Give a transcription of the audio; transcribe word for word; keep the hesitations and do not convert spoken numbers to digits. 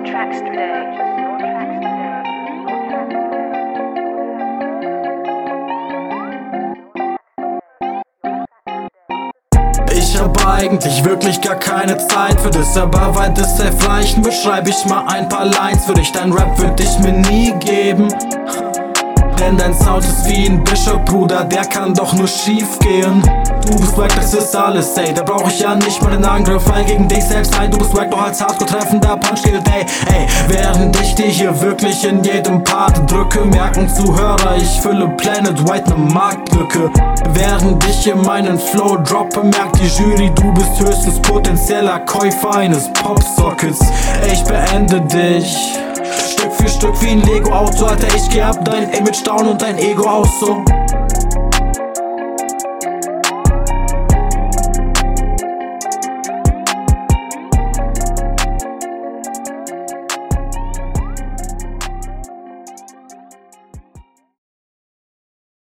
your tracks today. Your tracks today. Ich hab eigentlich wirklich gar keine Zeit für das, aber weil das safe reichen wird, schreib ich mal ein paar Lines für dich. Dein Rap würd ich mir nie geben, denn dein Sound ist wie ein Bishop, Bruder, der kann doch nur schief gehen. Du bist wack, das ist alles, ey, da brauch ich ja nicht mal den Angriff ein gegen dich selbst ein. Du bist wack, doch als Hardcore treffender Punch gilt, ey, ey. Während ich dir hier wirklich in jedem Part drücke, merken Zuhörer, ich fülle Planet White ne Marktlücke. Während ich hier meinen Flow droppe, merkt die Jury, du bist höchstens potenzieller Käufer eines Popsockets. Ey, ich beende dich Stück für Stück wie ein Lego-Auto, Alter, ich geh ab dein Image down und dein Ego aus so.